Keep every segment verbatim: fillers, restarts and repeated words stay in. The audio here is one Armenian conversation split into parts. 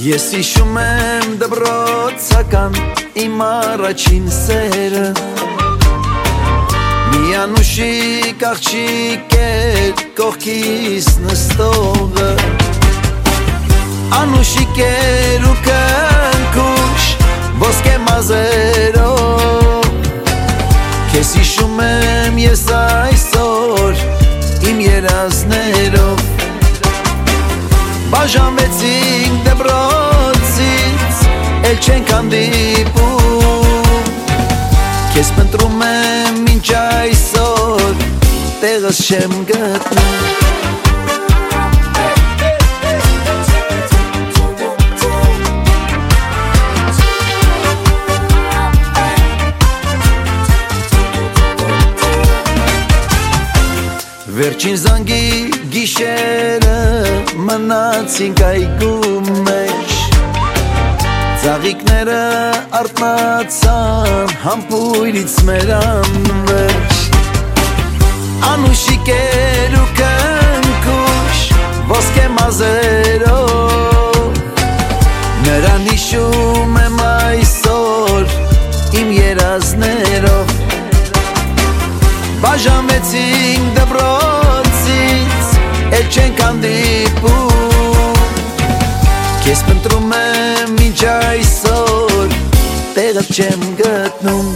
Ես հիշում եմ դպրոցական իմ առաջին սերը, մի անուշիկ աղջիկ էր կողքիս նստողը, անուշիկ էր ու կնքուշ ոսկե մազերով, քեզ հիշում եմ ես այսօր իմ երազներով, բաժանվեցինք դպրոցից, էլ չենք հանդիպում, քեզ փնտրում եմ մինչ այսօր, տեղս չեմ գտնում։ Վերջին զանգի գիշերը մնացինք այգու մեջ, ծաղիկները արթնացան համբույրից մեր անվերջ, անուշիկ էր ու կնքուշ ոսկե մազերով, նրան հիշում եմ այսօր իմ երազներով, բաժանվեցինք դպրոցից, էլ չենք հանդիպում, քեզ փնտրում եմ մինչ այսօր, տեղդ չեմ գտնում։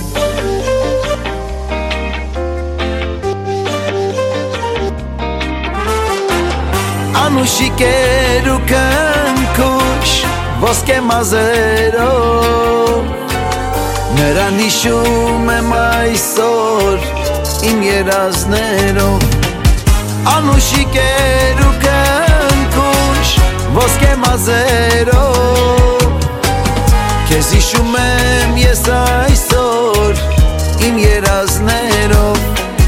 Անուշիկ էր ու կնքուշ ոսկե մազերով, նրան հիշում եմ այսօր իմ երազներով, անուշիկ էր ու կնքուշ ոսկե մազերով, քեզ հիշում եմ ես այսօր իմ երազներով,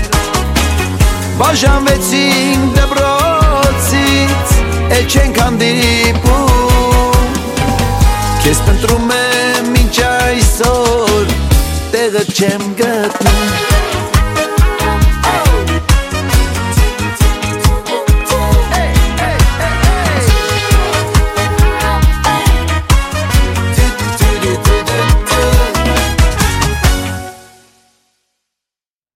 բաժանվեցինք դպրոցից, էլ չենք հանդիպում, քեզ փնտրում եմ մինչ այսօր, տեղը չեմ գտնում։